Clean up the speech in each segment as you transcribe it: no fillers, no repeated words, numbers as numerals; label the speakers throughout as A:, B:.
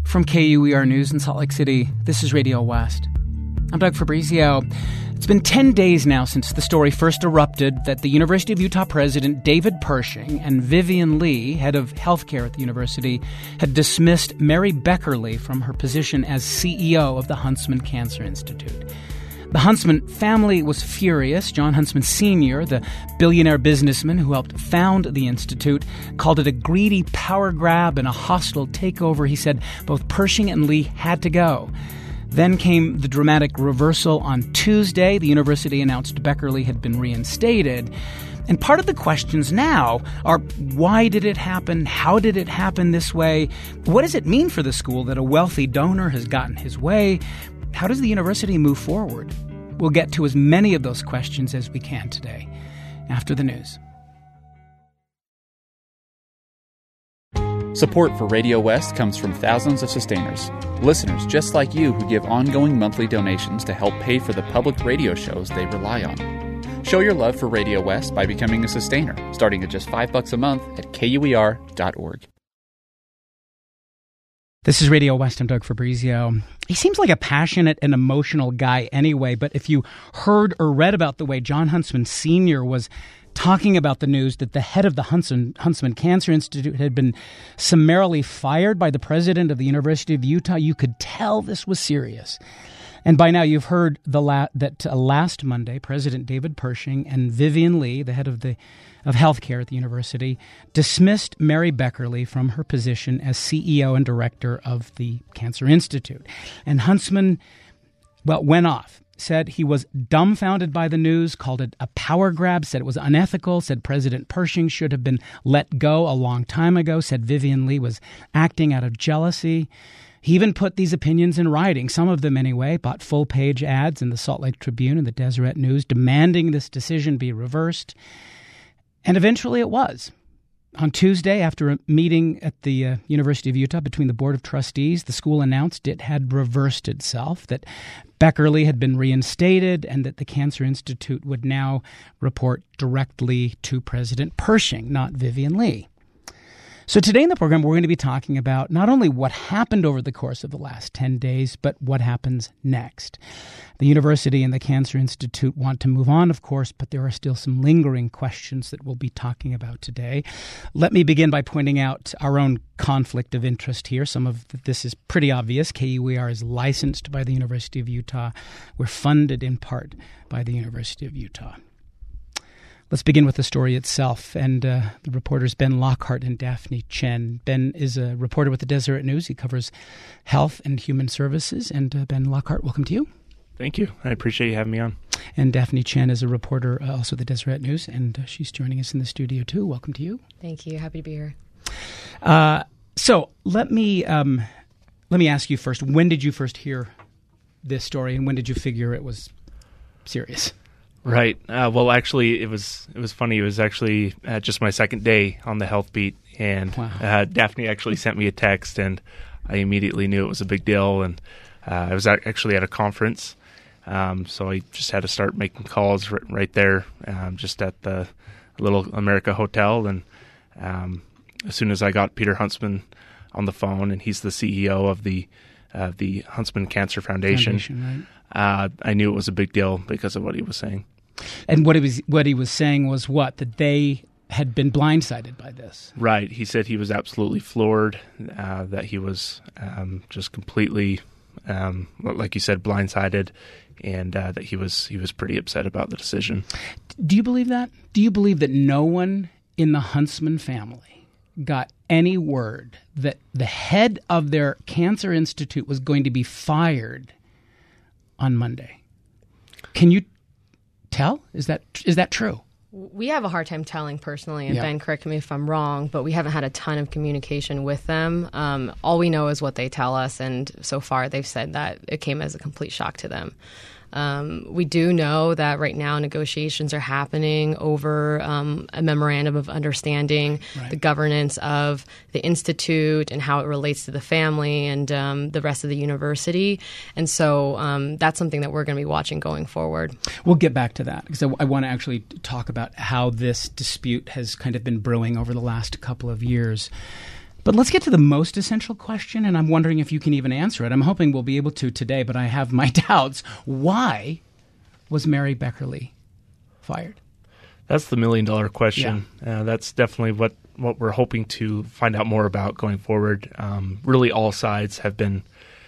A: From KUER News in Salt Lake City, this is Radio West. I'm Doug Fabrizio. It's been 10 days now since the story first erupted that the University of Utah president David Pershing and Vivian Lee, head of healthcare at the university, had dismissed Mary Beckerle from her position as CEO of the Huntsman Cancer Institute. The Huntsman family was furious. John Huntsman Sr., the billionaire businessman who helped found the institute, called it a greedy power grab and a hostile takeover. He said both Pershing and Lee had to go. Then came the dramatic reversal on Tuesday. The university announced Beckerle had been reinstated. And part of the questions now are, why did it happen? How did it happen this way? What does it mean for the school that a wealthy donor has gotten his way? How does the university move forward? We'll get to as many of those questions as we can today, after the news.
B: Support for Radio West comes from thousands of sustainers, listeners just like you who give ongoing monthly donations to help pay for the public radio shows they rely on. Show your love for Radio West by becoming a sustainer, starting at just $5 a month at KUER.org.
A: This is Radio West. I'm Doug Fabrizio. He seems like a passionate and emotional guy anyway, but if you heard or read about the way John Huntsman Sr. was talking about the news that the head of the Huntsman Cancer Institute had been summarily fired by the president of the University of Utah, you could tell this was serious. And by now you've heard that last Monday, President David Pershing and Vivian Lee, the head of healthcare at the university, dismissed Mary Beckerle from her position as CEO and director of the Cancer Institute. And Huntsman, went off, said he was dumbfounded by the news, called it a power grab, said it was unethical, said President Pershing should have been let go a long time ago, said Vivian Lee was acting out of jealousy. He even put these opinions in writing, some of them anyway, bought full-page ads in the Salt Lake Tribune and the Deseret News demanding this decision be reversed. And eventually it was. On Tuesday, after a meeting at the University of Utah between the Board of Trustees, the school announced it had reversed itself, that Beckerle had been reinstated, and that the Cancer Institute would now report directly to President Pershing, not Vivian Lee. So today in the program, we're going to be talking about not only what happened over the course of the last 10 days, but what happens next. The university and the Cancer Institute want to move on, of course, but there are still some lingering questions that we'll be talking about today. Let me begin by pointing out our own conflict of interest here. Some of this is pretty obvious. KUER is licensed by the University of Utah. We're funded in part by the University of Utah. Let's begin with the story itself, and the reporters Ben Lockhart and Daphne Chen. Ben is a reporter with the Deseret News. He covers health and human services. And Ben Lockhart, welcome to you.
C: Thank you. I appreciate you having me on.
A: And Daphne Chen is a reporter also at the Deseret News, and she's joining us in the studio too. Welcome to you.
D: Thank you. Happy to be here.
A: So let me ask you first. When did you first hear this story, and when did you figure it was serious?
C: Right. Well, actually, it was funny. It was actually just my second day on the health beat, and wow. Daphne actually sent me a text, and I immediately knew it was a big deal. And I was actually at a conference, so I just had to start making calls right there, just at the Little America Hotel. And as soon as I got Peter Huntsman on the phone, and he's the CEO of the Huntsman Cancer Foundation, right. I knew it was a big deal because of what he was saying.
A: And what he was saying was what? That they had been blindsided by this.
C: Right. He said he was absolutely floored, that he was just completely, like you said, blindsided, and that he was pretty upset about the decision.
A: Do you believe that? Do you believe that no one in the Huntsman family got any word that the head of their cancer institute was going to be fired on Monday? Can you tell? Is that true?
D: We have a hard time telling personally, and Ben, correct me if I'm wrong, but we haven't had a ton of communication with them. All we know is what they tell us, and so far they've said that it came as a complete shock to them. We do know that right now negotiations are happening over a memorandum of understanding, right. The governance of the institute and how it relates to the family and the rest of the university. And so that's something that we're going to be watching going forward.
A: We'll get back to that because I want to actually talk about how this dispute has kind of been brewing over the last couple of years. But let's get to the most essential question, and I'm wondering if you can even answer it. I'm hoping we'll be able to today, but I have my doubts. Why was Mary Beckerle fired?
C: That's the $1 million question. Yeah. That's definitely what we're hoping to find out more about going forward. Really, all sides have been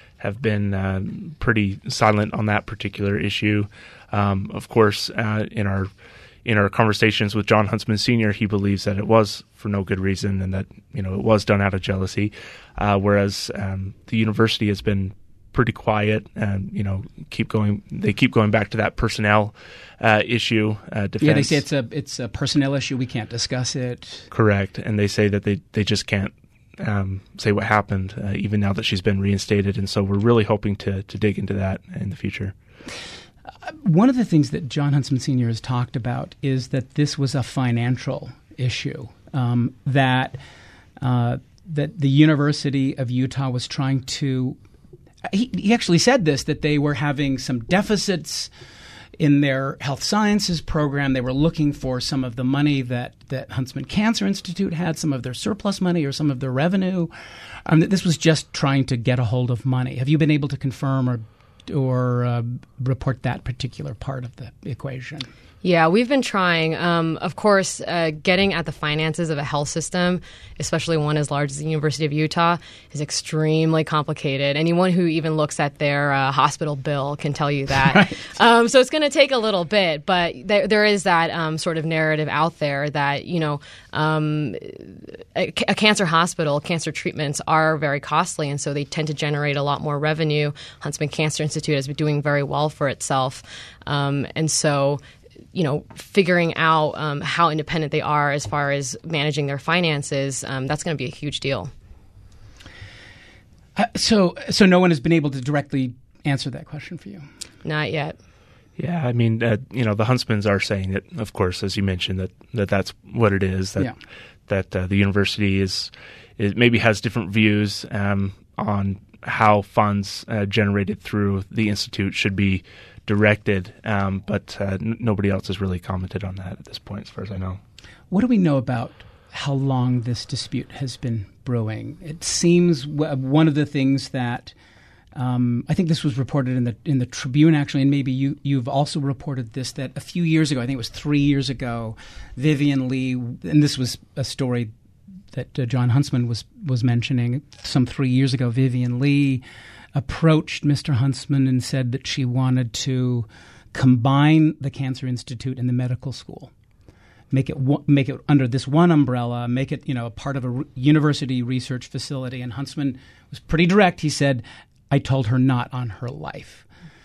C: pretty silent on that particular issue. Of course, in our conversations with Jon Huntsman Sr., he believes that it was for no good reason and that it was done out of jealousy, whereas the university has been pretty quiet and they keep going back to that personnel issue. Defense.
A: Yeah, they say it's a personnel issue. We can't discuss it.
C: Correct, and they say that they just can't say what happened, even now that she's been reinstated, and so we're really hoping to dig into that in the future.
A: One of the things that Jon Huntsman Sr. has talked about is that this was a financial issue, that the University of Utah was trying to he actually said this, that they were having some deficits in their health sciences program. They were looking for some of the money that Huntsman Cancer Institute had, some of their surplus money or some of their revenue. That this was just trying to get a hold of money. Have you been able to confirm or report that particular part of the equation?
D: Yeah, we've been trying. Of course, getting at the finances of a health system, especially one as large as the University of Utah, is extremely complicated. Anyone who even looks at their hospital bill can tell you that. Right. So it's going to take a little bit, but there is that sort of narrative out there that, a cancer hospital, cancer treatments are very costly, and so they tend to generate a lot more revenue. Huntsman Cancer Institute has been doing very well for itself. And so figuring out how independent they are as far as managing their finances, that's going to be a huge deal.
A: So no one has been able to directly answer that question for you? Not yet.
C: Yeah, I mean, the Huntsmans are saying that, of course, as you mentioned, that's what it is, that the university is maybe has different views on how funds generated through the institute should be directed, but nobody else has really commented on that at this point, as far as I know.
A: What do we know about how long this dispute has been brewing? It seems one of the things that I think this was reported in the Tribune, actually, and maybe you've also reported this, that a few years ago, I think it was 3 years ago, Vivian Lee, and this was a story that Jon Huntsman was mentioning, some 3 years ago, Vivian Lee approached Mr. Huntsman and said that she wanted to combine the Cancer Institute and the medical school, make it under this one umbrella, make it a part of a university research facility. And Huntsman was pretty direct. He said, "I told her not on her life."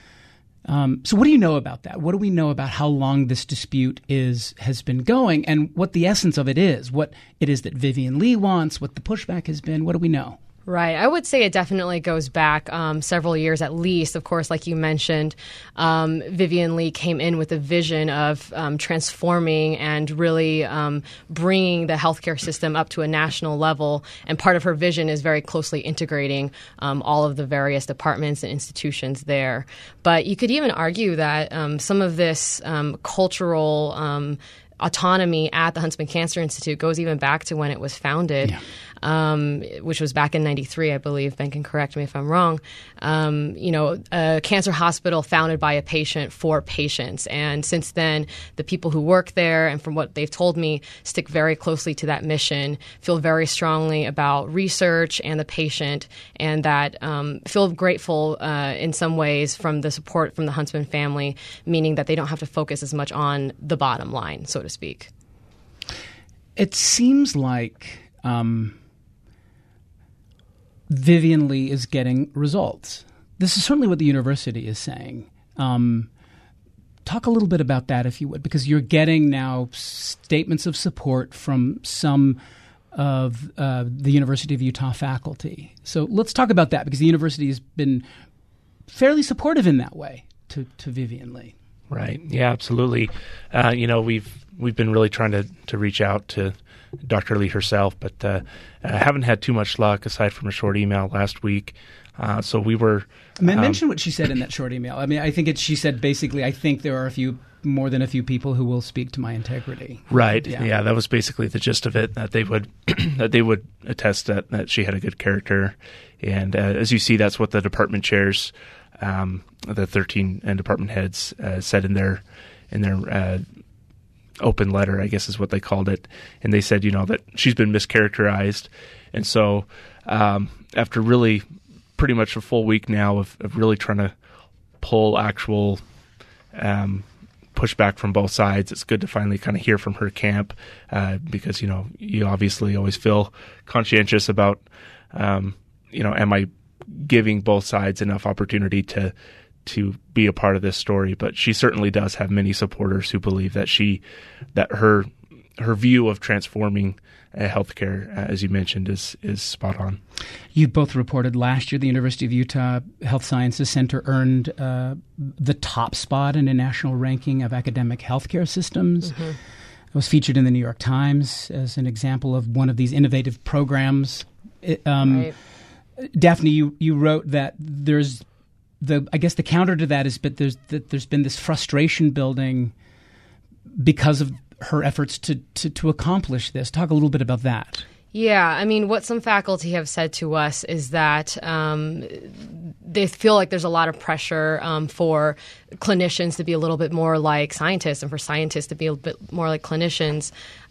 A: So what do you know about that? What do we know about how long this dispute has been going, and what the essence of it is? What it is that Vivian Lee wants? What the pushback has been? What do we know?
D: Right. I would say it definitely goes back several years at least. Of course, like you mentioned, Vivian Lee came in with a vision of transforming and really bringing the healthcare system up to a national level. And part of her vision is very closely integrating all of the various departments and institutions there. But you could even argue that some of this cultural autonomy at the Huntsman Cancer Institute goes even back to when it was founded, which was back in '93, I believe. Ben can correct me if I'm wrong. A cancer hospital founded by a patient for patients. And since then, the people who work there, and from what they've told me, stick very closely to that mission, feel very strongly about research and the patient, and that feel grateful in some ways from the support from the Huntsman family, meaning that they don't have to focus as much on the bottom line, so to speak.
A: It seems like Vivian Lee is getting results. This is certainly what the university is saying. Talk a little bit about that, if you would, because you're getting now statements of support from some of the University of Utah faculty. So let's talk about that, because the university has been fairly supportive in that way to Vivian Lee.
C: Right. Yeah, absolutely. We've been really trying to reach out to Dr. Lee herself, but haven't had too much luck aside from a short email last week. So we were...
A: mention what she said in that short email. I mean, I think she said basically, I think there are more than a few people who will speak to my integrity.
C: Right. Yeah, that was basically the gist of it, that they would attest that she had a good character. And as you see, that's what the department chairs, the 13 department heads said in their open letter, I guess is what they called it. And they said, that she's been mischaracterized. And so after really pretty much a full week now of really trying to pull actual pushback from both sides, it's good to finally kind of hear from her camp because, you obviously always feel conscientious about, am I giving both sides enough opportunity to be a part of this story? But she certainly does have many supporters who believe that her view of transforming healthcare, as you mentioned, is spot on.
A: You both reported last year the University of Utah Health Sciences Center earned the top spot in a national ranking of academic healthcare systems. Mm-hmm. It was featured in the New York Times as an example of one of these innovative programs. Right. Daphne, you wrote that there's I guess the counter to that is, but there's been this frustration building because of her efforts to accomplish this. Talk a little bit about that.
D: Yeah, I mean, what some faculty have said to us is that they feel like there's a lot of pressure for clinicians to be a little bit more like scientists and for scientists to be a bit more like clinicians,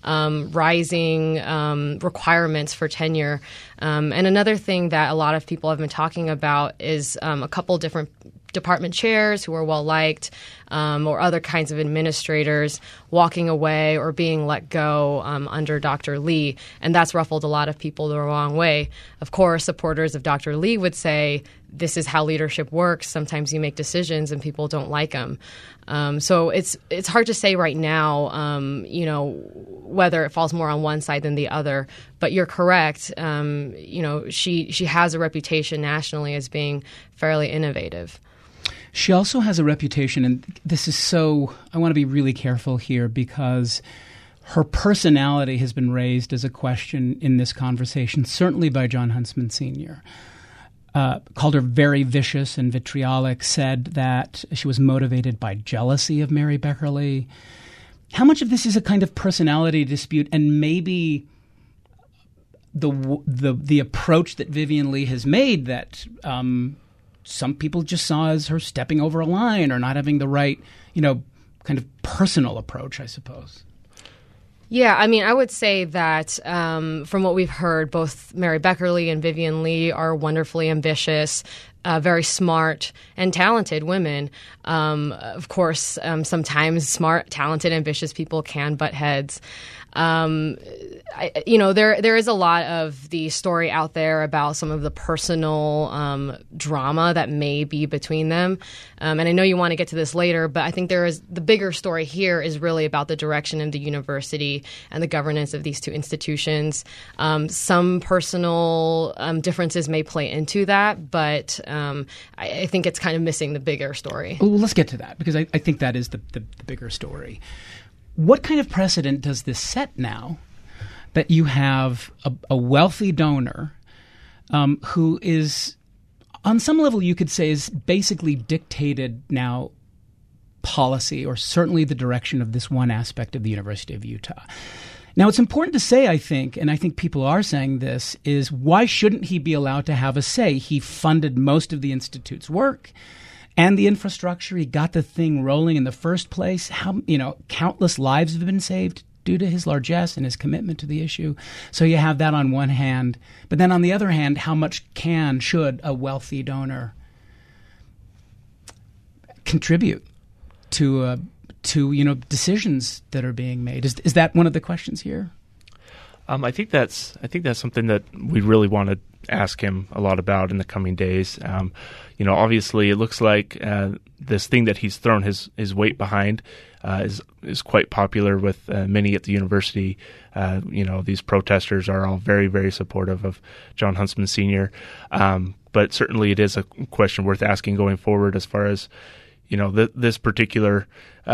D: rising requirements for tenure. And another thing that a lot of people have been talking about is a couple different department chairs who are well-liked or other kinds of administrators walking away or being let go under Dr. Lee. And that's ruffled a lot of people the wrong way. Of course, supporters of Dr. Lee would say, this is how leadership works. Sometimes you make decisions and people don't like them. So it's hard to say right now, whether it falls more on one side than the other. But you're correct. She has a reputation nationally as being fairly innovative.
A: She also has a reputation, and this is I want to be really careful here because her personality has been raised as a question in this conversation, certainly by Jon Huntsman Sr. Called her very vicious and vitriolic, said that she was motivated by jealousy of Mary Beckerle. How much of this is a kind of personality dispute, and maybe the approach that Vivian Lee has made that some people just saw as her stepping over a line or not having the right, kind of personal approach, I suppose?
D: Yeah, I mean, I would say that from what we've heard, both Mary Beckerle and Vivian Lee are wonderfully ambitious, very smart and talented women. Of course, sometimes smart, talented, ambitious people can butt heads. There is a lot of the story out there about some of the personal drama that may be between them. And I know you want to get to this later, but I think the bigger story here is really about the direction of the university and the governance of these two institutions. Some personal differences may play into that, but I think it's kind of missing the bigger story.
A: Well, let's get to that because I think that is the bigger story. What kind of precedent does this set now that you have a wealthy donor who is, on some level you could say, is basically dictated now policy or certainly the direction of this one aspect of the University of Utah? Now, it's important to say, I think, and I think people are saying this, is why shouldn't he be allowed to have a say? He funded most of the Institute's work and the infrastructure. He got the thing rolling in the first place. Countless lives have been saved due to his largesse and his commitment to the issue. So you have that on one hand. But then on the other hand, how much should a wealthy donor contribute to decisions that are being made? Is that one of the questions here?
C: I think that's something that we really want to ask him a lot about in the coming days. Obviously, it looks like this thing that he's thrown his weight behind is quite popular with many at the university. These protesters are all very, very supportive of Jon Huntsman Sr. But certainly, it is a question worth asking going forward as far as this particular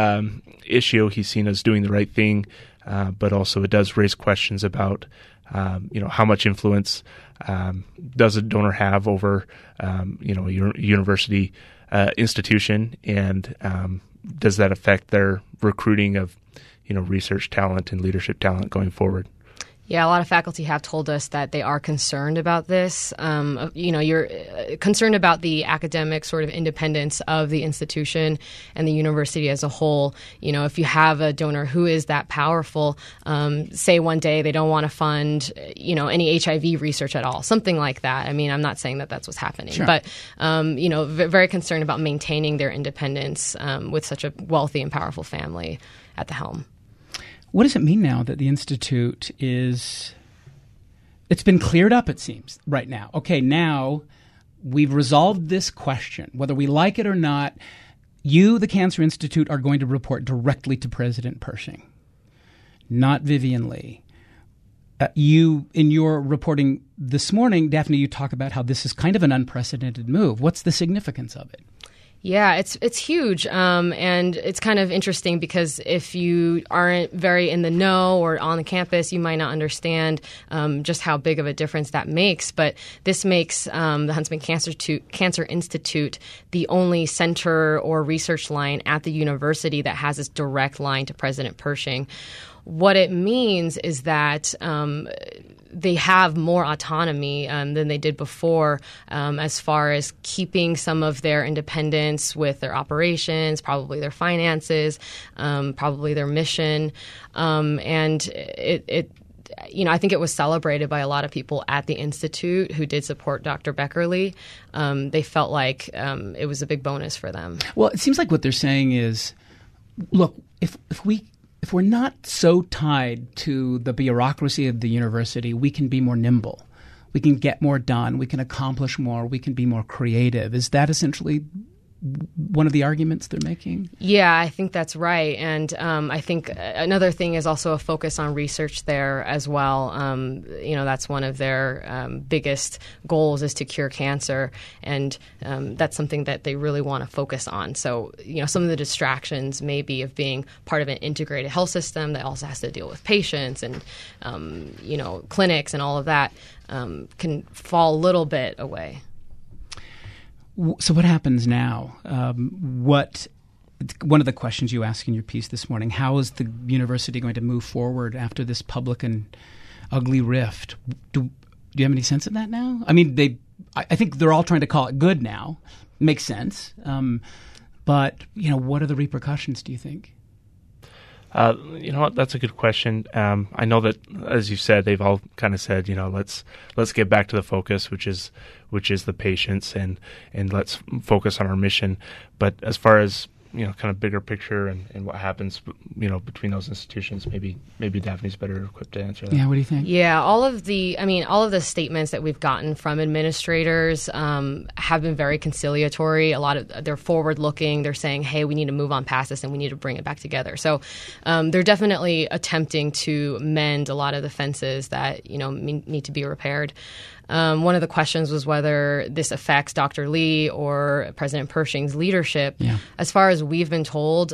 C: issue he's seen as doing the right thing, but also it does raise questions about how much influence does a donor have over a university institution, and does that affect their recruiting of research talent and leadership talent going forward?
D: Yeah, a lot of faculty have told us that they are concerned about this. You're concerned about the academic sort of independence of the institution and the university as a whole. If you have a donor who is that powerful, say one day they don't want to fund, any HIV research at all, something like that. I mean, I'm not saying that that's what's happening, sure. But, very concerned about maintaining their independence with such a wealthy and powerful family at the helm.
A: What does it mean now that the Institute it's been cleared up, it seems, right now? Okay, now we've resolved this question. Whether we like it or not, you, the Cancer Institute, are going to report directly to President Pershing, not Vivian Lee. You, in your reporting this morning, Daphne, you talk about how this is kind of an unprecedented move. What's the significance of it?
D: Yeah, it's huge, and it's kind of interesting because if you aren't very in the know or on the campus, you might not understand just how big of a difference that makes. But this makes the Huntsman Cancer Institute the only center or research line at the university that has this direct line to President Pershing. What it means is that they have more autonomy than they did before as far as keeping some of their independence with their operations, probably their finances, probably their mission. And it I think it was celebrated by a lot of people at the Institute who did support Dr. Beckerle. They felt like it was a big bonus for them.
A: Well, it seems like what they're saying is, look, if we're not so tied to the bureaucracy of the university, we can be more nimble. We can get more done. We can accomplish more. We can be more creative. Is that essentially one of the arguments they're making?
D: Yeah, I think that's right. And I think another thing is also a focus on research there as well. That's one of their biggest goals is to cure cancer. And that's something that they really want to focus on. So, some of the distractions maybe of being part of an integrated health system that also has to deal with patients and, clinics and all of that can fall a little bit away.
A: So what happens now? One of the questions you asked in your piece this morning, how is the university going to move forward after this public and ugly rift? Do you have any sense of that now? I mean, I think they're all trying to call it good now. Makes sense. But, what are the repercussions, do you think?
C: That's a good question. I know that, as you said, they've all kind of said, let's get back to the focus, which is the patients, and let's focus on our mission. But as far as kind of bigger picture and what happens, between those institutions, maybe Daphne's better equipped to answer that.
A: Yeah, what do you think?
D: Yeah, all of the statements that we've gotten from administrators have been very conciliatory. A lot of they're forward-looking. They're saying, "Hey, we need to move on past this, and we need to bring it back together." So they're definitely attempting to mend a lot of the fences that need to be repaired. One of the questions was whether this affects Dr. Lee or President Pershing's leadership. Yeah. As far as we've been told,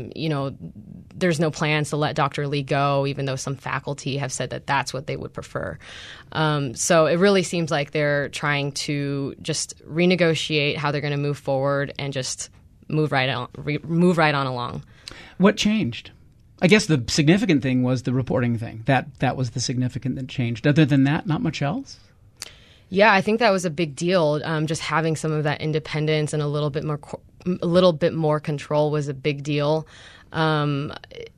D: there's no plans to let Dr. Lee go, even though some faculty have said that that's what they would prefer. So it really seems like they're trying to just renegotiate how they're going to move forward and just move right on along.
A: What changed? I guess the significant thing was the reporting thing. That was the significant that changed. Other than that, not much else?
D: Yeah, I think that was a big deal. Just having some of that independence and a little bit more control was a big deal. Right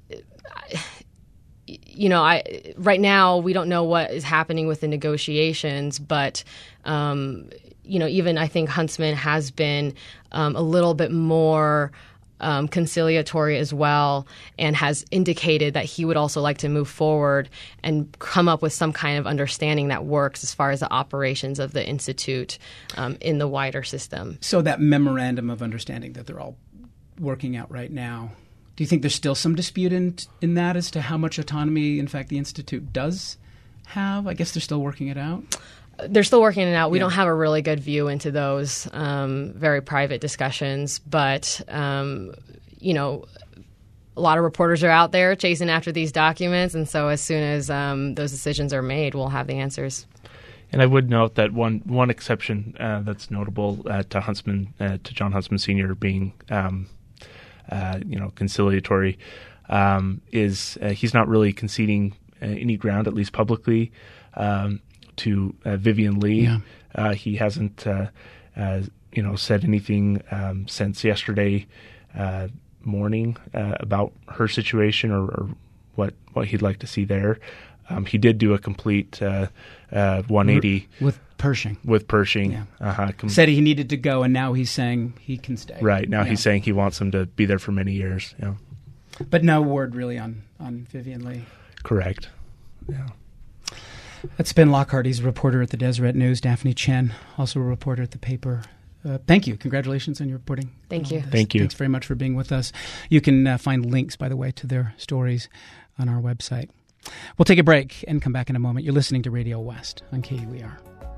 D: now we don't know what is happening with the negotiations, but even I think Huntsman has been a little bit more conciliatory as well, and has indicated that he would also like to move forward and come up with some kind of understanding that works as far as the operations of the Institute in the wider system.
A: So that memorandum of understanding that they're all working out right now, do you think there's still some dispute in that as to how much autonomy, in fact, the Institute does have? I guess they're still working it out.
D: they're still working it out. We don't have a really good view into those very private discussions, but you know, a lot of reporters are out there chasing after these documents, and so as soon as those decisions are made, we'll have the answers.
C: And I would note that one exception that's notable to Jon Huntsman Sr. being, conciliatory, is he's not really conceding any ground, at least publicly, to Vivian Lee. Yeah. He hasn't, said anything since yesterday morning about her situation or what he'd like to see there. He did do a complete 180
A: with Pershing.
C: Yeah.
A: Said he needed to go, and now he's saying he can stay.
C: Right now, he's saying he wants him to be there for many years. Yeah.
A: But no word really on Vivian Lee.
C: Correct. Yeah.
A: That's Ben Lockhart. He's a reporter at the Deseret News. Daphne Chen, also a reporter at the paper. Thank you. Congratulations on your reporting.
D: Thank you.
C: Thank you.
A: Thanks very much for being with us. You can find links, by the way, to their stories on our website. We'll take a break and come back in a moment. You're listening to Radio West on KUER.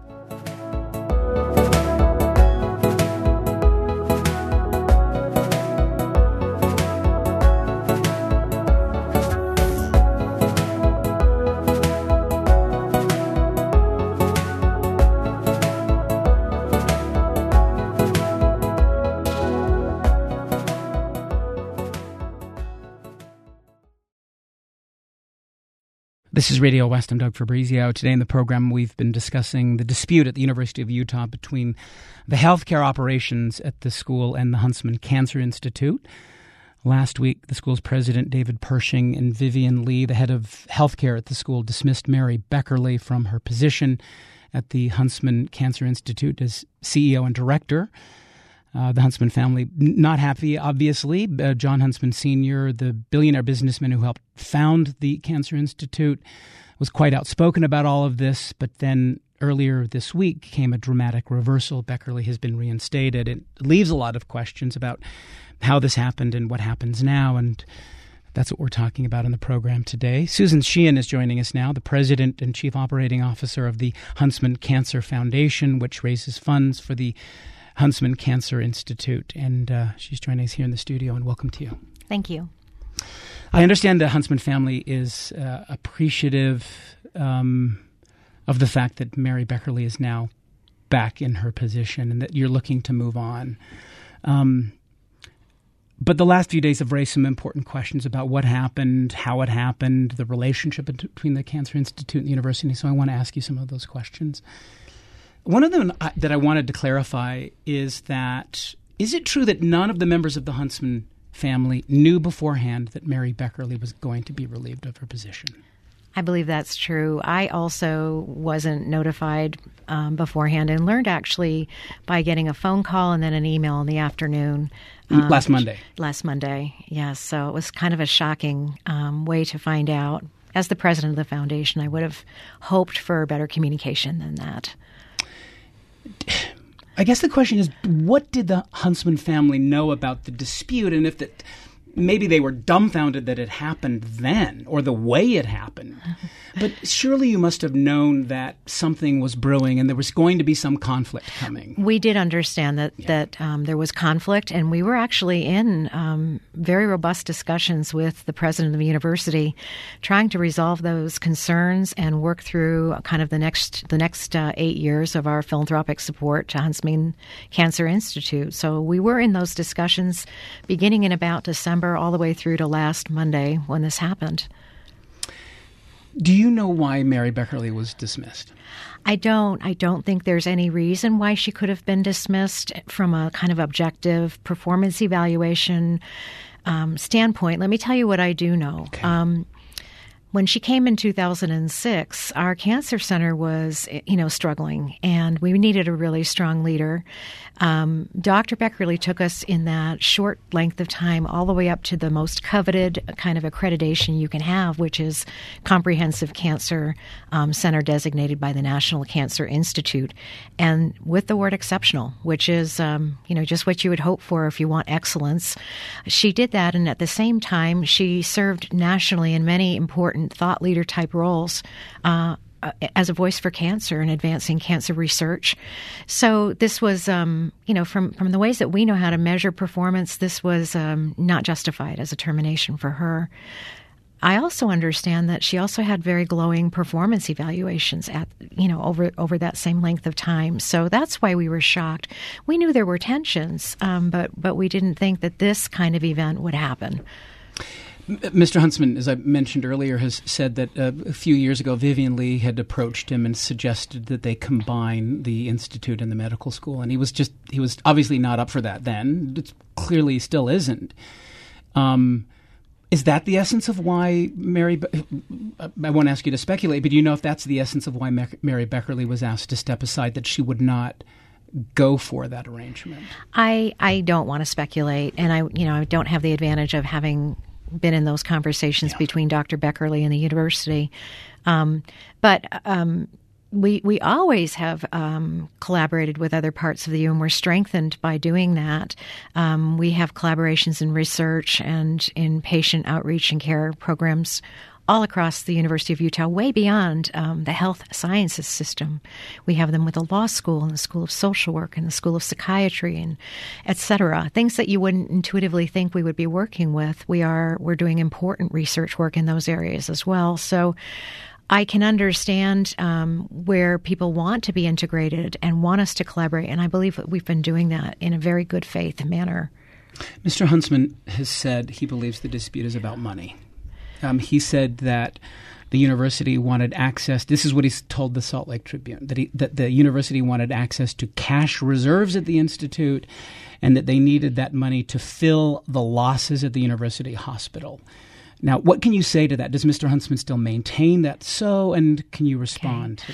A: This is Radio West. I'm Doug Fabrizio. Today in the program, we've been discussing the dispute at the University of Utah between the healthcare operations at the school and the Huntsman Cancer Institute. Last week, the school's president, David Pershing, and Vivian Lee, the head of healthcare at the school, dismissed Mary Beckerly from her position at the Huntsman Cancer Institute as CEO and director. The Huntsman family not happy, obviously. Jon Huntsman Sr., the billionaire businessman who helped found the Cancer Institute, was quite outspoken about all of this. But then earlier this week came a dramatic reversal. Beckerly has been reinstated. It leaves a lot of questions about how this happened and what happens now. And that's what we're talking about in the program today. Susan Sheehan is joining us now, the president and chief operating officer of the Huntsman Cancer Foundation, which raises funds for the Huntsman Cancer Institute, and she's joining us here in the studio, and welcome to you.
E: Thank you.
A: I understand the Huntsman family is appreciative of the fact that Mary Beckerly is now back in her position and that you're looking to move on. But the last few days have raised some important questions about what happened, how it happened, the relationship between the Cancer Institute and the university, so I want to ask you some of those questions. One of them that I wanted to clarify is it true that none of the members of the Huntsman family knew beforehand that Mary Beckerly was going to be relieved of her position?
E: I believe that's true. I also wasn't notified beforehand and learned actually by getting a phone call and then an email in the afternoon.
A: Last Monday.
E: Last Monday, yes. So it was kind of a shocking way to find out. As the president of the foundation, I would have hoped for better communication than that.
A: I guess the question is, what did the Huntsman family know about the dispute, and if maybe they were dumbfounded that it happened then, or the way it happened. But surely you must have known that something was brewing and there was going to be some conflict coming.
E: We did understand that there was conflict, and we were actually in very robust discussions with the president of the university, trying to resolve those concerns and work through kind of the next 8 years of our philanthropic support to Huntsman Cancer Institute. So we were in those discussions beginning in about December all the way through to last Monday when this happened.
A: Do you know why Mary Beckerly was dismissed?
E: I don't think there's any reason why she could have been dismissed from a kind of objective performance evaluation standpoint. Let me tell you what I do know. Okay. When she came in 2006, our cancer center was, struggling, and we needed a really strong leader. Dr. Beckerly took us in that short length of time all the way up to the most coveted kind of accreditation you can have, which is Comprehensive Cancer Center designated by the National Cancer Institute, and with the word exceptional, which is, just what you would hope for if you want excellence. She did that, and at the same time, she served nationally in many important thought leader type roles as a voice for cancer and advancing cancer research. So this was, from the ways that we know how to measure performance, this was not justified as a termination for her. I also understand that she also had very glowing performance evaluations over that same length of time. So that's why we were shocked. We knew there were tensions, but we didn't think that this kind of event would happen.
A: Mr. Huntsman, as I mentioned earlier, has said that a few years ago, Vivian Lee had approached him and suggested that they combine the institute and the medical school. And he was obviously not up for that then. It clearly still isn't. Is that the essence of why I won't ask you to speculate, but do you know if that's the essence of why Mary Beckerle was asked to step aside, that she would not go for that arrangement?
E: I don't want to speculate, and I don't have the advantage of having been in those conversations between Dr. Beckerle and the university. But we always have collaborated with other parts of the U, and we're strengthened by doing that. We have collaborations in research and in patient outreach and care programs all across the University of Utah, way beyond the health sciences system. We have them with the law school and the School of Social Work and the School of Psychiatry and et cetera. Things that you wouldn't intuitively think we would be working with. We're doing important research work in those areas as well. So I can understand where people want to be integrated and want us to collaborate, and I believe that we've been doing that in a very good faith manner.
A: Mr. Huntsman has said he believes the dispute is about money. He said that the university wanted access. This is what he's told the Salt Lake Tribune, that the university wanted access to cash reserves at the institute, and that they needed that money to fill the losses at the university hospital. Now, what can you say to that? Does Mr. Huntsman still maintain that so, and can you respond to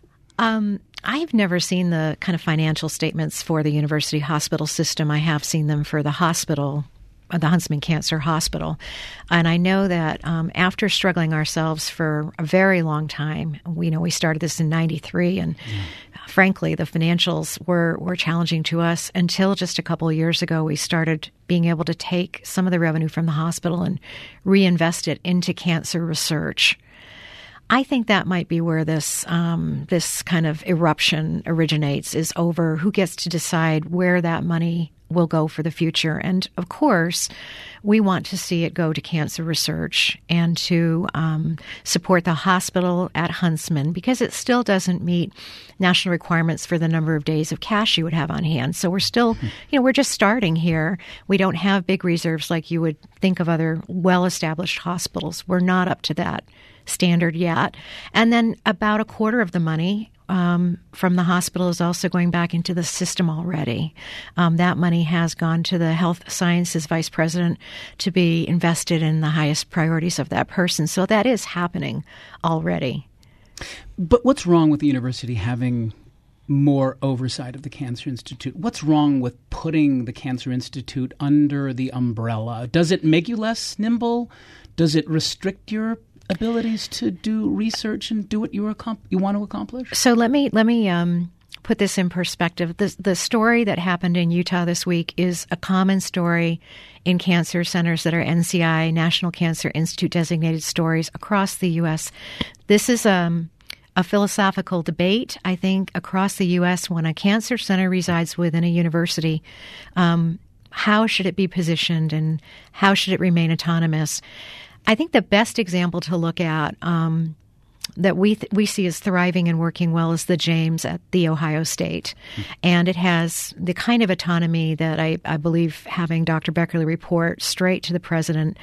A: that?
E: I've never seen the kind of financial statements for the university hospital system. I have seen them for the hospital, the Huntsman Cancer Hospital. And I know that after struggling ourselves for a very long time, we started this in 93, and frankly, the financials were challenging to us until just a couple of years ago. We started being able to take some of the revenue from the hospital and reinvest it into cancer research. I think that might be where this kind of eruption originates, is over who gets to decide where that money will go for the future. And of course, we want to see it go to cancer research and to support the hospital at Huntsman, because it still doesn't meet national requirements for the number of days of cash you would have on hand. So we're still, we're just starting here. We don't have big reserves like you would think of other well-established hospitals. We're not up to that standard yet. And then about a quarter of the money from the hospital is also going back into the system already. That money has gone to the health sciences vice president to be invested in the highest priorities of that person. So that is happening already.
A: But what's wrong with the university having more oversight of the Cancer Institute? What's wrong with putting the Cancer Institute under the umbrella? Does it make you less nimble? Does it restrict your abilities to do research and do what you want to accomplish? So
E: let me put this in perspective. The story that happened in Utah this week is a common story in cancer centers that are NCI, National Cancer Institute designated stories across the U.S. This is a philosophical debate, I think, across the U.S. when a cancer center resides within a university. How should it be positioned and how should it remain autonomous? I think the best example to look at that we see as thriving and working well is the James at The Ohio State. And it has the kind of autonomy that I believe having Dr. Beckerle report straight to the president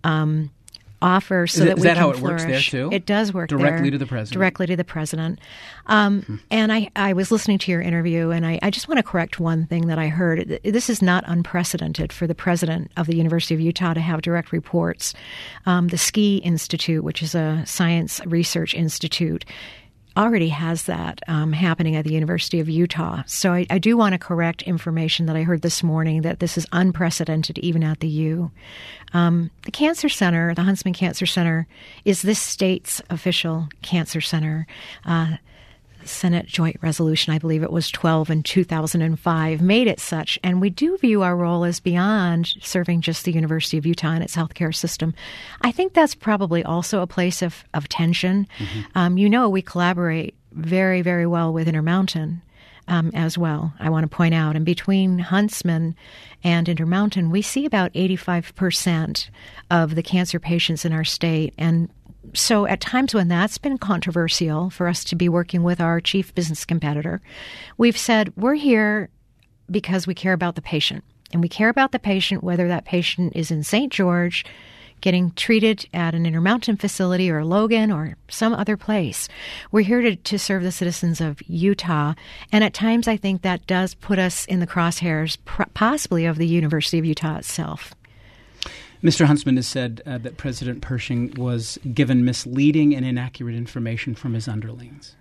E: offer so that we can flourish. Is that how it works there, too? It does work
A: directly to the president.
E: Directly to the president. And I was listening to your interview, and I just want to correct one thing that I heard. This is not unprecedented for the president of the University of Utah to have direct reports. The Ski Institute, which is a science research institute, already has that happening at the University of Utah. So I do want to correct information that I heard this morning that this is unprecedented even at the U. The Cancer Center, the Huntsman Cancer Center, is this state's official cancer center. Senate Joint Resolution, I believe it was 12 in 2005, made it such. And we do view our role as beyond serving just the University of Utah and its healthcare system. I think that's probably also a place of tension. Mm-hmm. We collaborate very, very well with Intermountain as well, I want to point out. And between Huntsman and Intermountain, we see about 85% of the cancer patients in our state. And so at times when that's been controversial for us to be working with our chief business competitor, we've said we're here because we care about the patient. And we care about the patient whether that patient is in St. George getting treated at an Intermountain facility or Logan or some other place. We're here to serve the citizens of Utah. And at times I think that does put us in the crosshairs possibly of the University of Utah itself.
A: Mr. Huntsman has said that President Pershing was given misleading and inaccurate information from his underlings.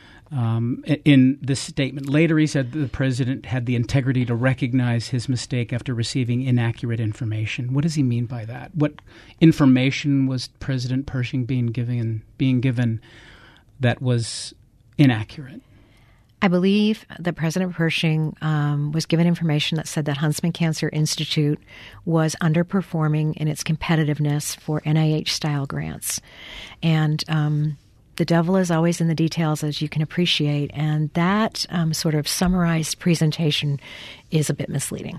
A: In this statement later, he said the president had the integrity to recognize his mistake after receiving inaccurate information. What does he mean by that? What information was President Pershing being given that was inaccurate?
E: I believe that President Pershing was given information that said that Huntsman Cancer Institute was underperforming in its competitiveness for NIH-style grants. And the devil is always in the details, as you can appreciate, and that sort of summarized presentation is a bit misleading.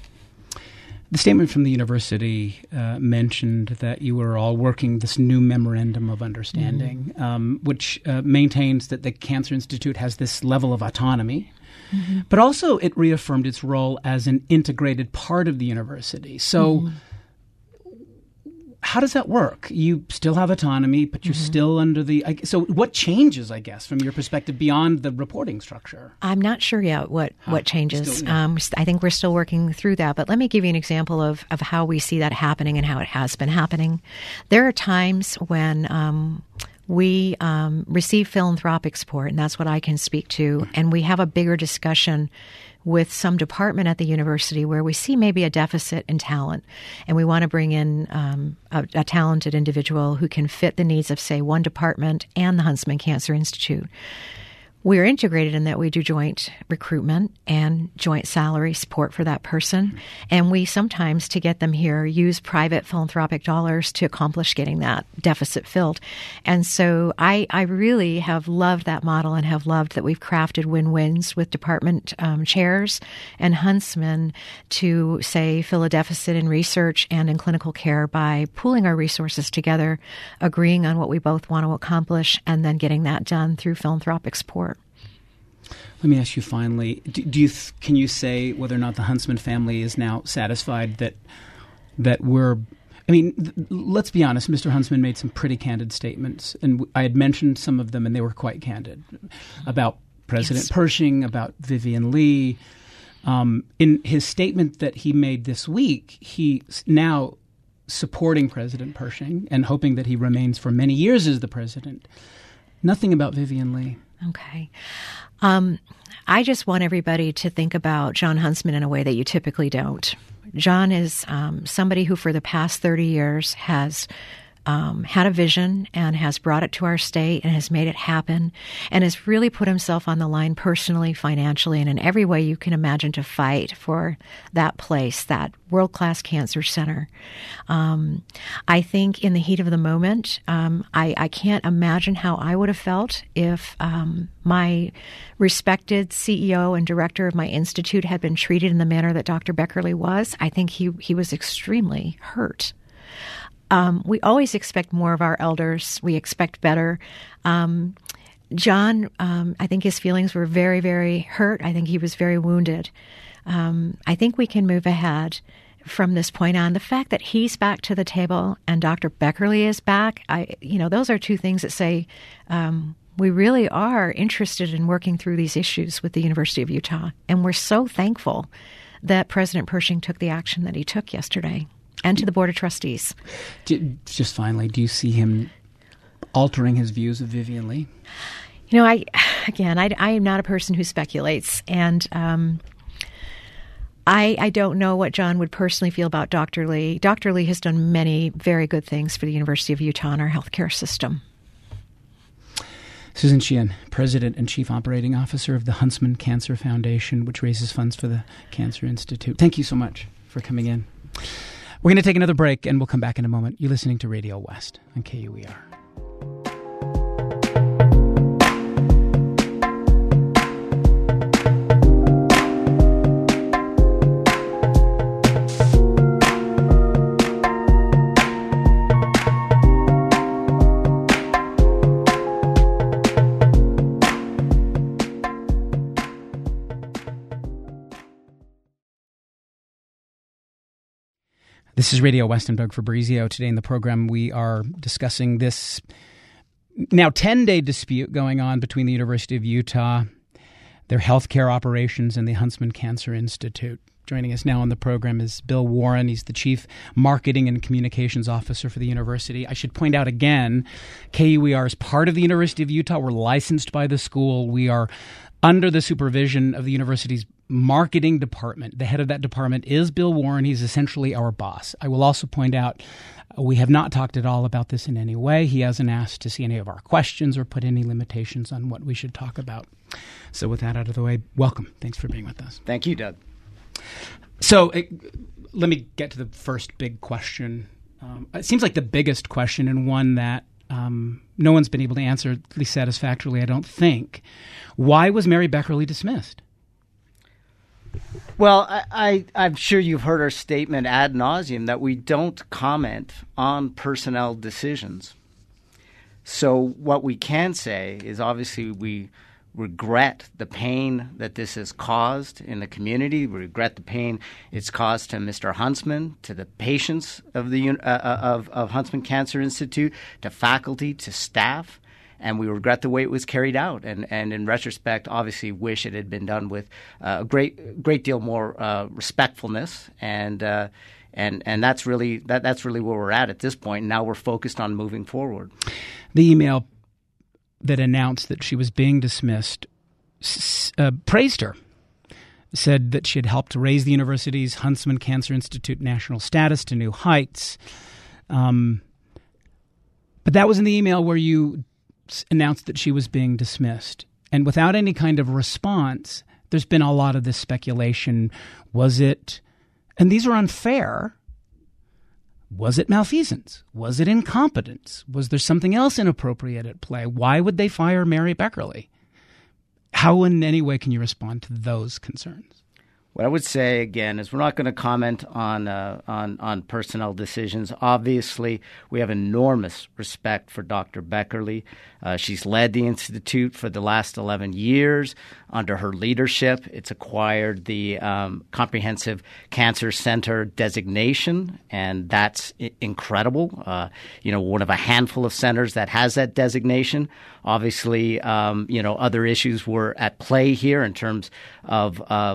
A: The statement from the university mentioned that you were all working this new memorandum of understanding, which maintains that the Cancer Institute has this level of autonomy, but also it reaffirmed its role as an integrated part of the university. So how does that work? You still have autonomy, but you're still under the... So what changes, I guess, from your perspective beyond the reporting structure?
E: I'm not sure yet what changes. I think we're still working through that. But let me give you an example of how we see that happening and how it has been happening. There are times when we receive philanthropic support, and that's what I can speak to, and we have a bigger discussion with some department at the university where we see maybe a deficit in talent, and we want to bring in a talented individual who can fit the needs of, say, one department and the Huntsman Cancer Institute. We're integrated in that we do joint recruitment and joint salary support for that person. And we sometimes, to get them here, use private philanthropic dollars to accomplish getting that deficit filled. And so I really have loved that model and have loved that we've crafted win-wins with department chairs and Huntsman to, say, fill a deficit in research and in clinical care by pooling our resources together, agreeing on what we both want to accomplish, and then getting that done through philanthropic support.
A: Let me ask you finally, can you say whether or not the Huntsman family is now satisfied that we're... I mean, let's be honest, Mr. Huntsman made some pretty candid statements, and I had mentioned some of them, and they were quite candid, about President Pershing, about Vivian Lee. In his statement that he made this week, he's now supporting President Pershing and hoping that he remains for many years as the president. Nothing about Vivian Lee.
E: Okay. I just want everybody to think about John Huntsman in a way that you typically don't. John is somebody who for the past 30 years has had a vision and has brought it to our state and has made it happen and has really put himself on the line personally, financially, and in every way you can imagine to fight for that place, that world-class cancer center. I think in the heat of the moment, I can't imagine how I would have felt if my respected CEO and director of my institute had been treated in the manner that Dr. Beckerly was. I think he was extremely hurt. We always expect more of our elders. We expect better. John, I think his feelings were very, very hurt. I think he was very wounded. I think we can move ahead from this point on. The fact that he's back to the table and Dr. Beckerly is back, those are two things that say we really are interested in working through these issues with the University of Utah. And we're so thankful that President Pershing took the action that he took yesterday. And to the Board of Trustees.
A: Just finally, do you see him altering his views of Vivian Lee?
E: I am not a person who speculates. And I don't know what John would personally feel about Dr. Lee. Dr. Lee has done many very good things for the University of Utah and our healthcare system.
A: Susan Sheehan, President and Chief Operating Officer of the Huntsman Cancer Foundation, which raises funds for the Cancer Institute. Thank you so much for coming in. We're going to take another break, and we'll come back in a moment. You're listening to Radio West on KUER. This is Radio West. I'm Doug Fabrizio. Today in the program, we are discussing this now 10-day dispute going on between the University of Utah, their healthcare operations, and the Huntsman Cancer Institute. Joining us now on the program is Bill Warren. He's the Chief Marketing and Communications Officer for the university. I should point out again, KUER is part of the University of Utah. We're licensed by the school. We are under the supervision of the university's marketing department. The head of that department is Bill Warren. He's essentially our boss. I will also point out we have not talked at all about this in any way. He hasn't asked to see any of our questions or put any limitations on what we should talk about. So with that out of the way, welcome. Thanks for being with us.
F: Thank you, Doug.
A: So let me get to the first big question. It seems like the biggest question, and one that no one's been able to answer, at least satisfactorily, I don't think. Why was Mary Beckerle dismissed?
F: Well, I'm sure you've heard our statement ad nauseum that we don't comment on personnel decisions. So what we can say is obviously we regret the pain that this has caused in the community. We regret the pain it's caused to Mr. Huntsman, to the patients of the of Huntsman Cancer Institute, to faculty, to staff. And we regret the way it was carried out, and in retrospect, obviously wish it had been done with a great deal more respectfulness, and that's really where we're at this point. Now we're focused on moving forward.
A: The email that announced that she was being dismissed praised her, said that she had helped to raise the university's Huntsman Cancer Institute national status to new heights. But that was in the email where you announced that she was being dismissed. And without any kind of response, there's been a lot of this speculation. Was it, and these are unfair, was it malfeasance? Was it incompetence? Was there something else inappropriate at play? Why would they fire Mary Beckerle? How in any way can you respond to those concerns?
F: What I would say, again, is we're not going to comment on personnel decisions. Obviously, we have enormous respect for Dr. Beckerle. She's led the Institute for the last 11 years. Under her leadership, it's acquired the Comprehensive Cancer Center designation, and that's incredible. One of a handful of centers that has that designation. Obviously, other issues were at play here in terms of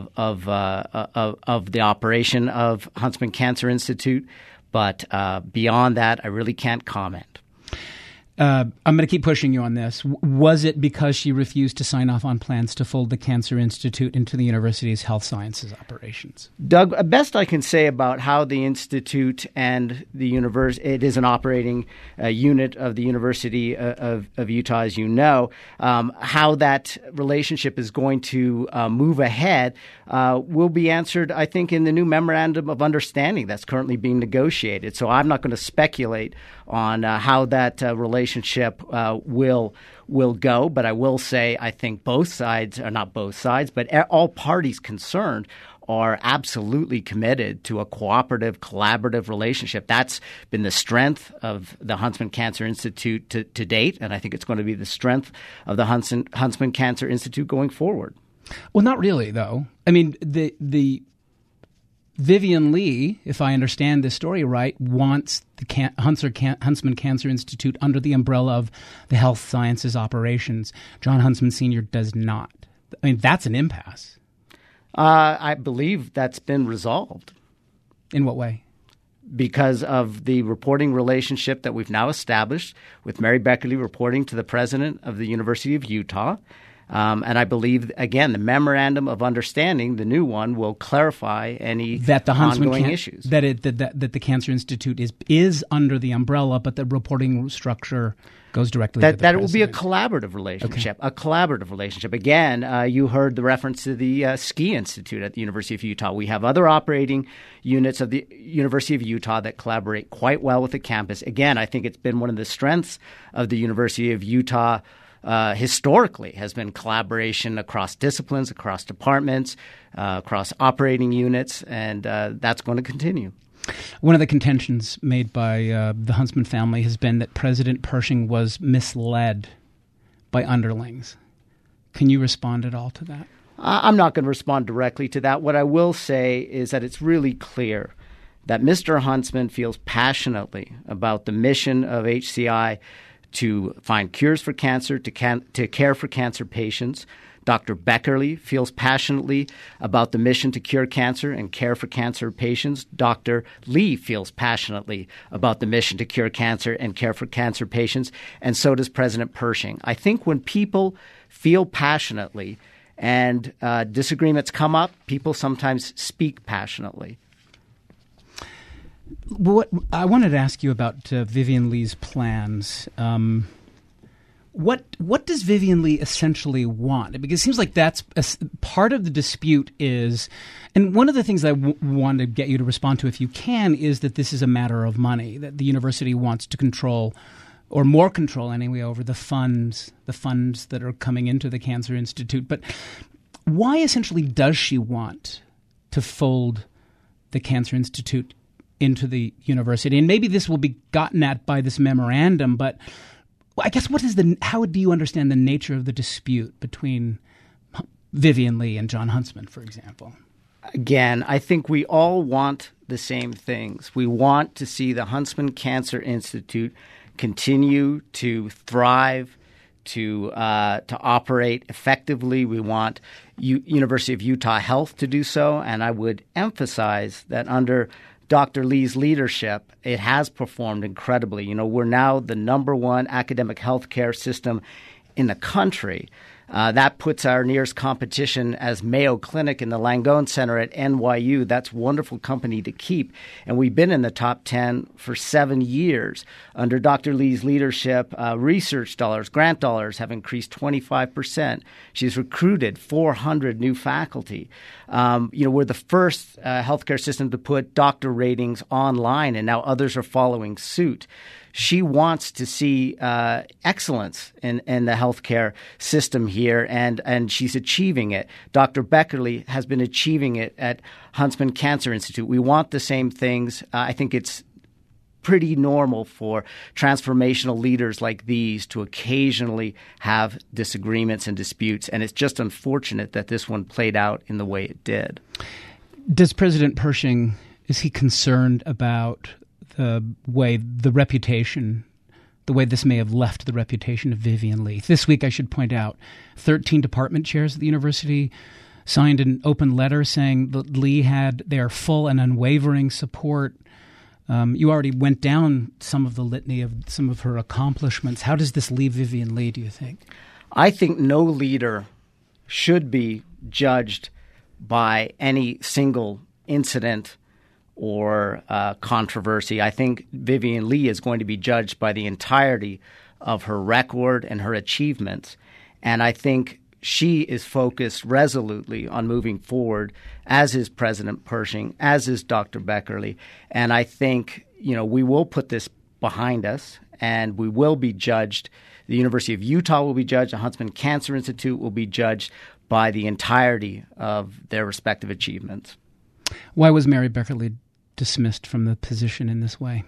F: the operation of Huntsman Cancer Institute, but beyond that, I really can't comment.
A: I'm going to keep pushing you on this. Was it because she refused to sign off on plans to fold the Cancer Institute into the university's health sciences operations?
F: Doug, best I can say about how the Institute and the university, it is an operating unit of the University of Utah, as you know, how that relationship is going to move ahead will be answered, I think, in the new memorandum of understanding that's currently being negotiated. So I'm not going to speculate on how that relationship will go, but I will say I think both sides, or not both sides, but all parties concerned are absolutely committed to a cooperative, collaborative relationship. That's been the strength of the Huntsman Cancer Institute to date, and I think it's going to be the strength of the Huntsman Cancer Institute going forward.
A: Well, not really, though. I mean, the Vivian Lee, if I understand this story right, wants the Huntsman Cancer Institute under the umbrella of the health sciences operations. John Huntsman Sr. does not. I mean, that's an impasse.
F: I believe that's been resolved.
A: In what way?
F: Because of the reporting relationship that we've now established with Mary Beckerle reporting to the president of the University of Utah. And I believe, again, the memorandum of understanding, the new one, will clarify any
A: that the
F: ongoing issues.
A: That the Cancer Institute is under the umbrella, but the reporting structure goes directly to the
F: That it will be a
A: president.
F: collaborative relationship. Okay. A collaborative relationship. Again, you heard the reference to the Ski Institute at the University of Utah. We have other operating units of the University of Utah that collaborate quite well with the campus. Again, I think it's been one of the strengths of the University of Utah historically has been collaboration across disciplines, across departments, across operating units, and that's going to continue.
A: One of the contentions made by the Huntsman family has been that President Pershing was misled by underlings. Can you respond at all to that?
F: I'm not going to respond directly to that. What I will say is that it's really clear that Mr. Huntsman feels passionately about the mission of HCI to find cures for cancer, to care for cancer patients. Dr. Beckerle feels passionately about the mission to cure cancer and care for cancer patients. Dr. Lee feels passionately about the mission to cure cancer and care for cancer patients, and so does President Pershing. I think when people feel passionately and disagreements come up, people sometimes speak passionately.
A: What I wanted to ask you about Vivian Lee's plans. What does Vivian Lee essentially want? Because it seems like that's part of the dispute is, and one of the things I want to get you to respond to, if you can, is that this is a matter of money, that the university wants to control, or more control anyway, over the funds that are coming into the Cancer Institute. But why essentially does she want to fold the Cancer Institute into the university? And maybe this will be gotten at by this memorandum, but I guess how do you understand the nature of the dispute between Vivian Lee and John Huntsman, for example?
F: Again, I think we all want the same things. We want to see the Huntsman Cancer Institute continue to thrive, to operate effectively. We want University of Utah Health to do so, and I would emphasize that under Dr. Lee's leadership, it has performed incredibly. You know, we're now the number one academic healthcare system in the country. That puts our nearest competition as Mayo Clinic in the Langone Center at NYU. That's wonderful company to keep. And we've been in the top 10 for 7 years. Under Dr. Lee's leadership, research dollars, grant dollars have increased 25%. She's recruited 400 new faculty. We're the first healthcare system to put doctor ratings online, and now others are following suit. She wants to see excellence in the healthcare system here, and she's achieving it. Dr. Beckerle has been achieving it at Huntsman Cancer Institute. We want the same things. I think it's pretty normal for transformational leaders like these to occasionally have disagreements and disputes, and it's just unfortunate that this one played out in the way it did.
A: Does President Pershing, is he concerned about the way the way this may have left the reputation of Vivian Lee? This week, I should point out, 13 department chairs at the university signed an open letter saying that Lee had their full and unwavering support. You already went down some of the litany of some of her accomplishments. How does this leave Vivian Lee, do you think?
F: I think no leader should be judged by any single incident or controversy. I think Vivian Lee is going to be judged by the entirety of her record and her achievements. And I think she is focused resolutely on moving forward, as is President Pershing, as is Dr. Beckerle. And I think, we will put this behind us and we will be judged. The University of Utah will be judged. The Huntsman Cancer Institute will be judged by the entirety of their respective achievements.
A: Why was Mary Beckerle dismissed from the position in this way?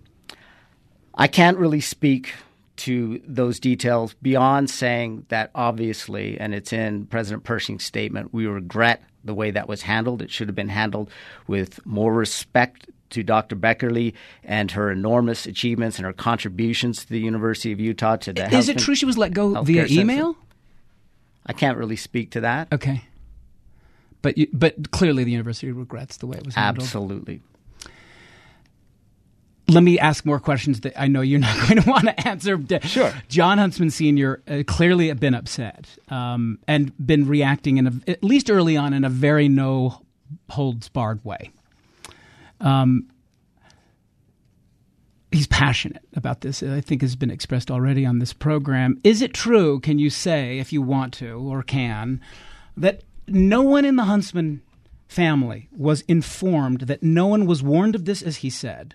F: I can't really speak to those details beyond saying that obviously, and it's in President Pershing's statement, we regret the way that was handled. It should have been handled with more respect to Dr. Beckerle and her enormous achievements and her contributions to the University of Utah. To the
A: Is it true she was let go via email?
F: I can't really speak to that.
A: Okay. But clearly the university regrets the way it was handled.
F: Absolutely.
A: Let me ask more questions that I know you're not going to want to answer.
F: Sure.
A: Jon Huntsman Sr. Clearly have been upset and been reacting at least early on in a very no-holds-barred way. He's passionate about this, I think has been expressed already on this program. Is it true, can you say, if you want to or can, that no one in the Huntsman family was informed, that no one was warned of this, as he said?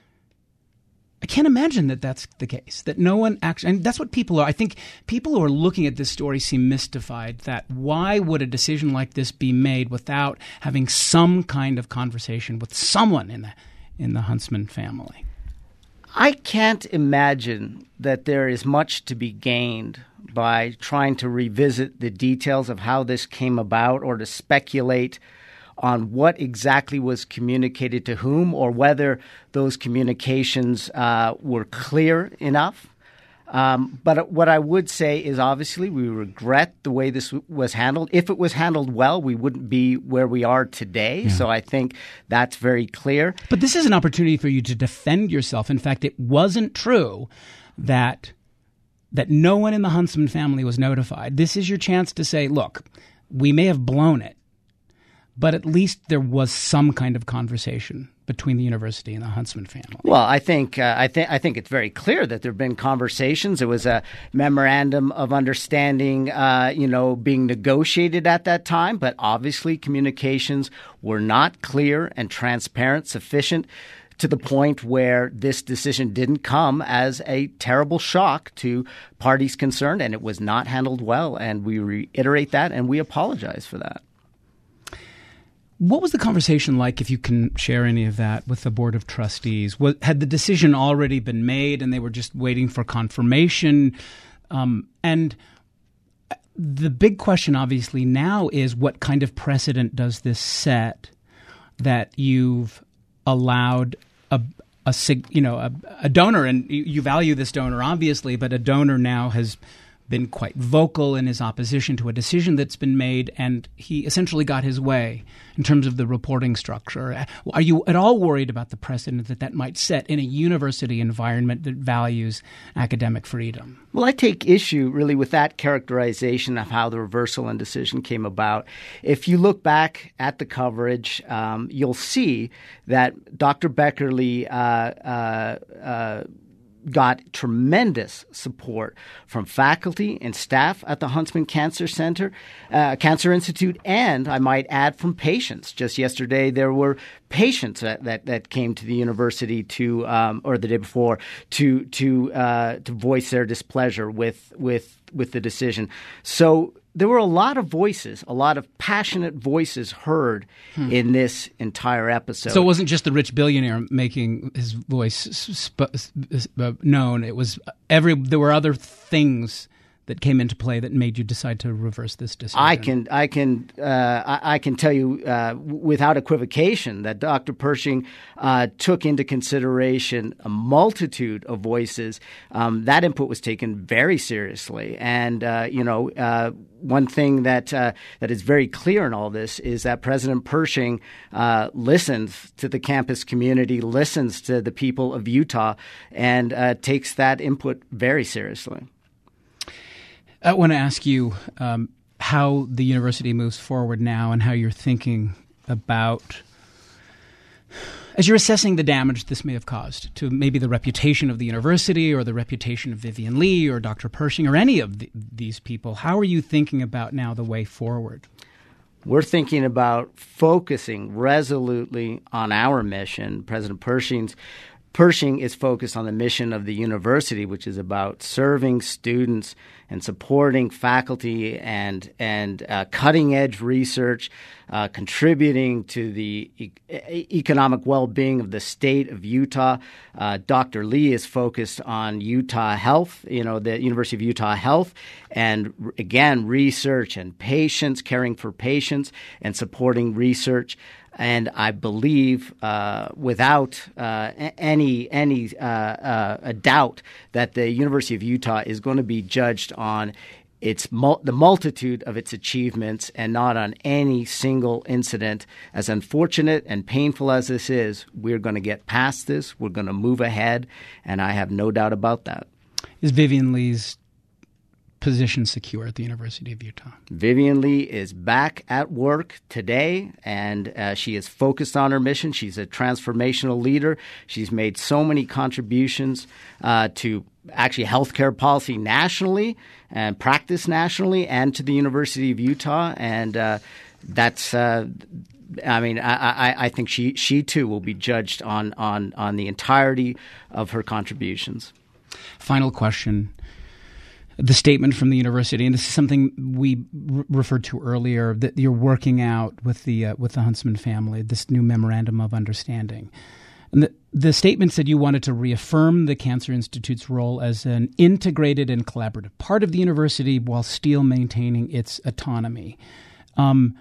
A: I can't imagine that that's the case, that no one actually – and that's what people are – I think people who are looking at this story seem mystified that why would a decision like this be made without having some kind of conversation with someone in the Huntsman family?
F: I can't imagine that there is much to be gained by trying to revisit the details of how this came about or to speculate on what exactly was communicated to whom or whether those communications were clear enough. But what I would say is obviously we regret the way this was handled. If it was handled well, we wouldn't be where we are today. Yeah. So I think that's very clear.
A: But this is an opportunity for you to defend yourself. In fact, it wasn't true that no one in the Huntsman family was notified. This is your chance to say, look, we may have blown it, but at least there was some kind of conversation between the university and the Huntsman family.
F: Well, I think it's very clear that there have been conversations. There was a memorandum of understanding, being negotiated at that time, but obviously communications were not clear and transparent, sufficient to the point where this decision didn't come as a terrible shock to parties concerned, and it was not handled well. And we reiterate that, and we apologize for that.
A: What was the conversation like, if you can share any of that, with the Board of Trustees? Had the decision already been made and they were just waiting for confirmation? And the big question obviously now is, what kind of precedent does this set that you've allowed a donor, and you value this donor obviously, but a donor now has been quite vocal in his opposition to a decision that's been made, and he essentially got his way in terms of the reporting structure. Are you at all worried about the precedent that might set in a university environment that values academic freedom?
F: Well, I take issue really with that characterization of how the reversal and decision came about. If you look back at the coverage, you'll see that Dr. Beckerle got tremendous support from faculty and staff at the Huntsman Cancer Institute, and I might add from patients. Just yesterday, there were patients that came to the university or the day before to voice their displeasure with the decision. So there were a lot of voices, a lot of passionate voices heard in this entire episode.
A: So it wasn't just the rich billionaire making his voice known. It was there were other things that came into play that made you decide to reverse this decision.
F: I can tell you without equivocation that Dr. Pershing took into consideration a multitude of voices. That input was taken very seriously, and one thing that is very clear in all this is that President Pershing listens to the campus community, listens to the people of Utah, and takes that input very seriously.
A: I want to ask you how the university moves forward now and how you're thinking about, as you're assessing the damage this may have caused to maybe the reputation of the university or the reputation of Vivian Lee or Dr. Pershing or any of these people. How are you thinking about now the way forward?
F: We're thinking about focusing resolutely on our mission. President Pershing is focused on the mission of the university, which is about serving students and supporting faculty and cutting-edge research, contributing to the economic well-being of the state of Utah. Dr. Lee is focused on Utah Health, the University of Utah Health, and again, research and patients, caring for patients and supporting research. And I believe, without any doubt, that the University of Utah is going to be judged on its the multitude of its achievements and not on any single incident. As unfortunate and painful as this is, we're going to get past this. We're going to move ahead, and I have no doubt about that.
A: Is Vivian Lee's position secure at the University of Utah?
F: Vivian Lee is back at work today, and she is focused on her mission. She's a transformational leader. She's made so many contributions to actually healthcare policy nationally and practice nationally and to the University of Utah. And that's I think she too will be judged on the entirety of her contributions.
A: Final question. The statement from the university, and this is something we referred to earlier, that you're working out with the Huntsman family, this new memorandum of understanding. And the statement said you wanted to reaffirm the Cancer Institute's role as an integrated and collaborative part of the university while still maintaining its autonomy. Are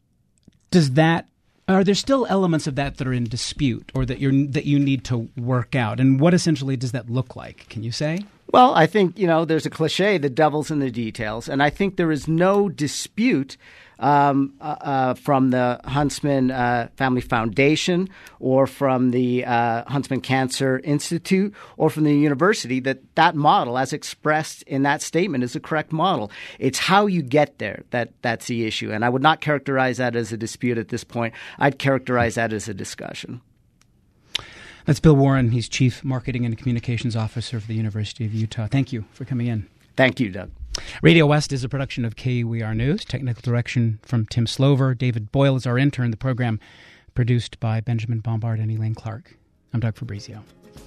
A: there still elements of that are in dispute, or that you need to work out? And what essentially does that look like? Can you say?
F: Well, I think, there's a cliche, the devil's in the details. And I think there is no dispute from the Huntsman Family Foundation or from the Huntsman Cancer Institute or from the university that model, as expressed in that statement, is the correct model. It's how you get there that's the issue. And I would not characterize that as a dispute at this point. I'd characterize that as a discussion.
A: That's Bill Warren. He's Chief Marketing and Communications Officer for the University of Utah. Thank you for coming in.
F: Thank you, Doug.
A: Radio West is a production of KUER News. Technical direction from Tim Slover. David Boyle is our intern. The program produced by Benjamin Bombard and Elaine Clark. I'm Doug Fabrizio.